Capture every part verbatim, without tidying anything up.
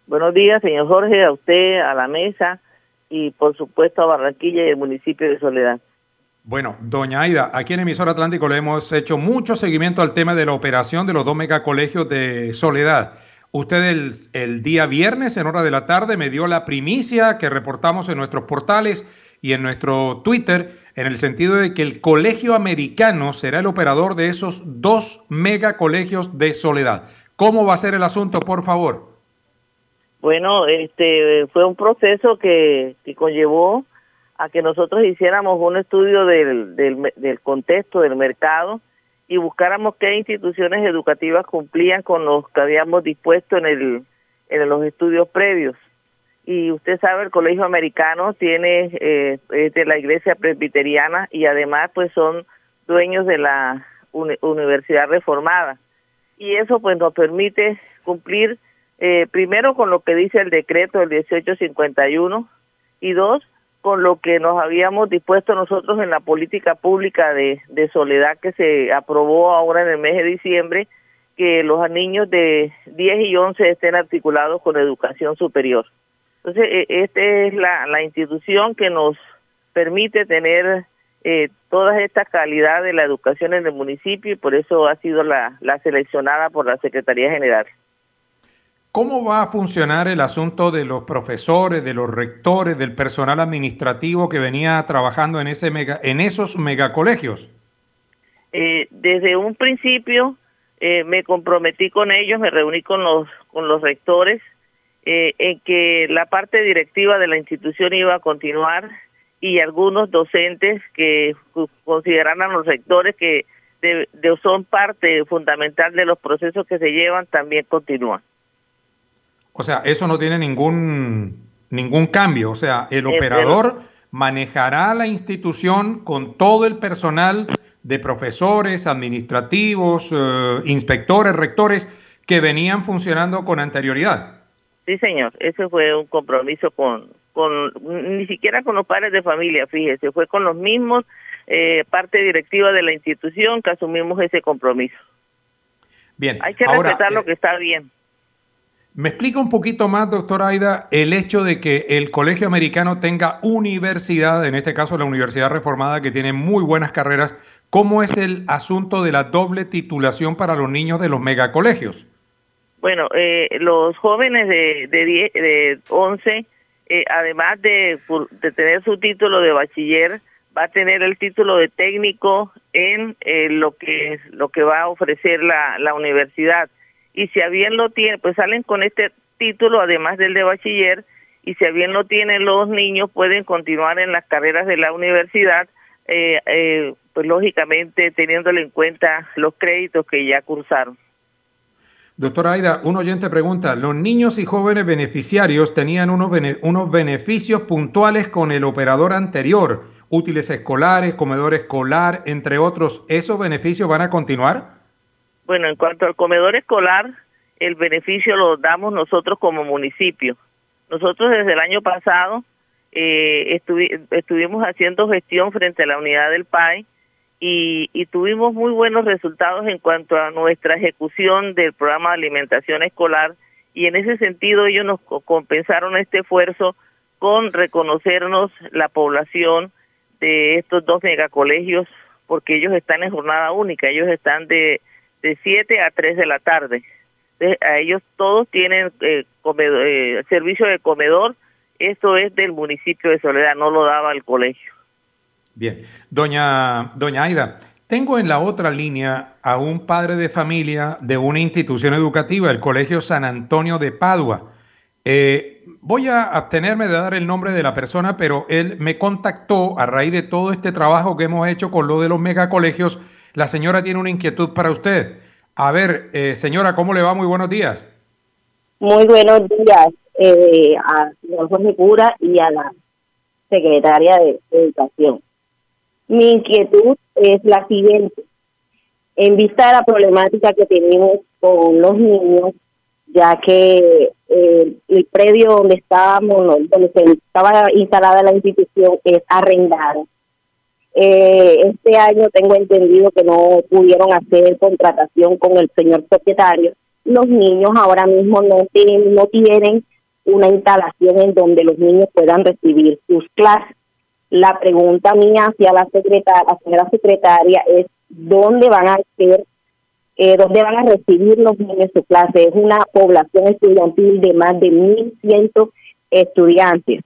Buenos días, señor Jorge, a usted, a la mesa y por supuesto a Barranquilla y el municipio de Soledad. Bueno, doña Aida, aquí en Emisor Atlántico le hemos hecho mucho seguimiento al tema de la operación de los dos megacolegios de Soledad. Usted el, el día viernes en hora de la tarde me dio la primicia que reportamos en nuestros portales y en nuestro Twitter, en el sentido de que el Colegio Americano será el operador de esos dos megacolegios de Soledad. ¿Cómo va a ser el asunto, por favor? Bueno, este fue un proceso que, que conllevó a que nosotros hiciéramos un estudio del, del, del contexto del mercado y buscáramos qué instituciones educativas cumplían con los que habíamos dispuesto en, el, en los estudios previos. Y usted sabe, el Colegio Americano tiene eh, es de la Iglesia Presbiteriana y además pues son dueños de la uni Universidad Reformada. Y eso pues nos permite cumplir Eh, primero con lo que dice el decreto del dieciocho cincuenta y uno y dos, con lo que nos habíamos dispuesto nosotros en la política pública de, de Soledad que se aprobó ahora en el mes de diciembre, que los niños de diez y once estén articulados con educación superior. Entonces, eh, esta es la, la institución que nos permite tener eh, toda esta calidad de la educación en el municipio y por eso ha sido la, la seleccionada por la Secretaría General. ¿Cómo va a funcionar el asunto de los profesores, de los rectores, del personal administrativo que venía trabajando en ese mega, en esos megacolegios? Eh, desde un principio eh, me comprometí con ellos, me reuní con los con los rectores eh, en que la parte directiva de la institución iba a continuar y algunos docentes que consideraran a los rectores que de, de, son parte fundamental de los procesos que se llevan también continúan. O sea, eso no tiene ningún, ningún cambio. O sea, el operador manejará la institución con todo el personal de profesores, administrativos, eh, inspectores, rectores, que venían funcionando con anterioridad. Sí, señor. Ese fue un compromiso con, con ni siquiera con los padres de familia, fíjese, fue con los mismos, eh, parte directiva de la institución que asumimos ese compromiso. Bien. Hay que ahora, respetar eh, lo que está bien. ¿Me explica un poquito más, doctora Aida, el hecho de que el Colegio Americano tenga universidad, en este caso la Universidad Reformada, que tiene muy buenas carreras? ¿Cómo es el asunto de la doble titulación para los niños de los megacolegios? Bueno, eh, los jóvenes de, de, diez, de once, eh, además de, de tener su título de bachiller, va a tener el título de técnico en eh, lo que lo que va a ofrecer la, la universidad. Y si a bien lo tiene, pues salen con este título, además del de bachiller, y si a bien lo tienen los niños, pueden continuar en las carreras de la universidad, eh, eh, pues lógicamente teniéndole en cuenta los créditos que ya cursaron. Doctora Aida, un oyente pregunta, los niños y jóvenes beneficiarios tenían unos, bene, unos beneficios puntuales con el operador anterior, útiles escolares, comedor escolar, entre otros. ¿Esos beneficios van a continuar? Bueno, en cuanto al comedor escolar, el beneficio lo damos nosotros como municipio. Nosotros desde el año pasado eh, estuvi estuvimos haciendo gestión frente a la unidad del P A E y, y tuvimos muy buenos resultados en cuanto a nuestra ejecución del programa de alimentación escolar y en ese sentido ellos nos compensaron este esfuerzo con reconocernos la población de estos dos megacolegios porque ellos están en jornada única, ellos están de de siete a tres de la tarde. Entonces, a ellos todos tienen eh, comedor, eh, servicio de comedor. Esto es del municipio de Soledad, no lo daba el colegio. Bien. Doña, doña Aida, tengo en la otra línea a un padre de familia de una institución educativa, el Colegio San Antonio de Padua. Eh, voy a abstenerme de dar el nombre de la persona, pero él me contactó a raíz de todo este trabajo que hemos hecho con lo de los megacolegios. La señora tiene una inquietud para usted. A ver, eh, señora, ¿cómo le va? Muy buenos días. Muy buenos días eh, a señor Jorge Cura y a la secretaria de Educación. Mi inquietud es la siguiente. En vista de la problemática que tenemos con los niños, ya que eh, el predio donde estábamos, donde se estaba instalada la institución es arrendado. Eh, este año tengo entendido que no pudieron hacer contratación con el señor propietario. Los niños ahora mismo no tienen, no tienen una instalación en donde los niños puedan recibir sus clases. La pregunta mía hacia la secretaria, la señora secretaria, es dónde van a ser, eh, dónde van a recibir los niños su clase. Es una población estudiantil de más de mil cien estudiantes,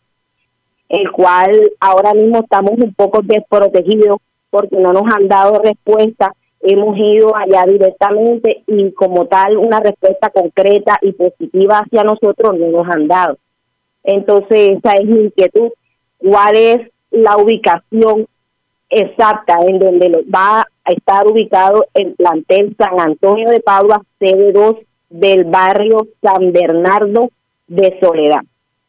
el cual ahora mismo estamos un poco desprotegidos porque no nos han dado respuesta. Hemos ido allá directamente y como tal una respuesta concreta y positiva hacia nosotros no nos han dado. Entonces esa es mi inquietud. ¿Cuál es la ubicación exacta en donde va a estar ubicado el plantel San Antonio de Padua, sede dos del barrio San Bernardo de Soledad?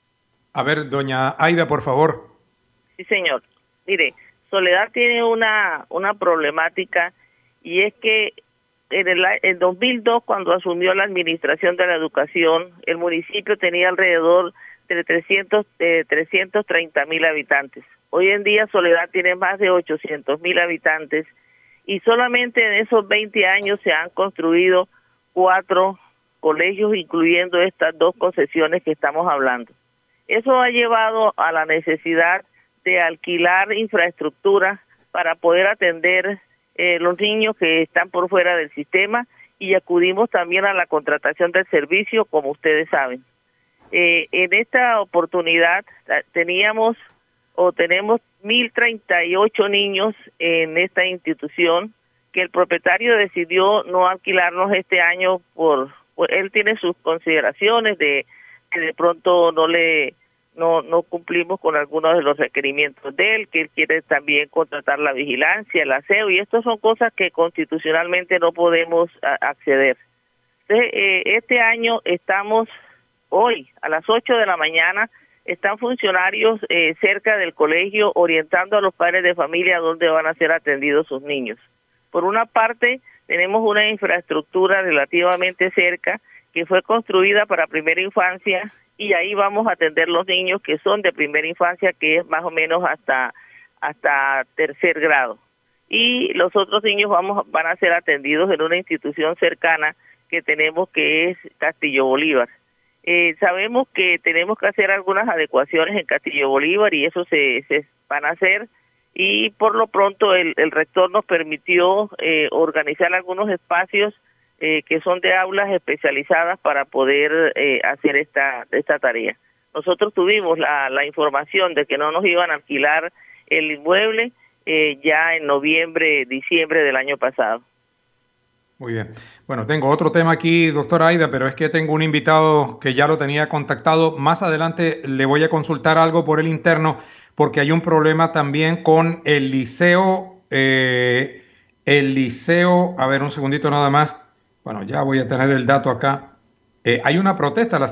A ver, doña Aida, por favor. Sí, señor. Mire, Soledad tiene una, una problemática, y es que en el en dos mil dos, cuando asumió la administración de la educación, el municipio tenía alrededor de trescientos, eh, trescientos treinta mil habitantes. Hoy en día Soledad tiene más de ochocientos mil habitantes y solamente en esos veinte años se han construido cuatro colegios, incluyendo estas dos concesiones que estamos hablando. Eso ha llevado a la necesidad de alquilar infraestructura para poder atender eh, los niños que están por fuera del sistema, y acudimos también a la contratación del servicio, como ustedes saben. Eh, en esta oportunidad teníamos o tenemos mil treinta y ocho niños en esta institución, que el propietario decidió no alquilarnos este año por, por él tiene sus consideraciones de que de pronto no le no no cumplimos con algunos de los requerimientos de él, que él quiere también contratar la vigilancia, el aseo, y estas son cosas que constitucionalmente no podemos a, acceder. Entonces, eh, este año estamos, hoy a las ocho de la mañana, están funcionarios eh, cerca del colegio orientando a los padres de familia a dónde van a ser atendidos sus niños. Por una parte, tenemos una infraestructura relativamente cerca que fue construida para primera infancia, y ahí vamos a atender los niños que son de primera infancia, que es más o menos hasta hasta tercer grado. Y los otros niños vamos van a ser atendidos en una institución cercana que tenemos, que es Castillo Bolívar. Eh, sabemos que tenemos que hacer algunas adecuaciones en Castillo Bolívar y eso se, se van a hacer, y por lo pronto el, el rector nos permitió eh, organizar algunos espacios eh, que son de aulas especializadas para poder eh, hacer esta esta tarea. Nosotros tuvimos la, la información de que no nos iban a alquilar el inmueble eh, ya en noviembre, diciembre del año pasado. Muy bien. Bueno, tengo otro tema aquí, doctora Aida, pero es que tengo un invitado que ya lo tenía contactado. Más adelante le voy a consultar algo por el interno, porque hay un problema también con el liceo, eh, el liceo, a ver, un segundito nada más. Bueno, ya voy a tener el dato acá. Eh, hay una protesta, la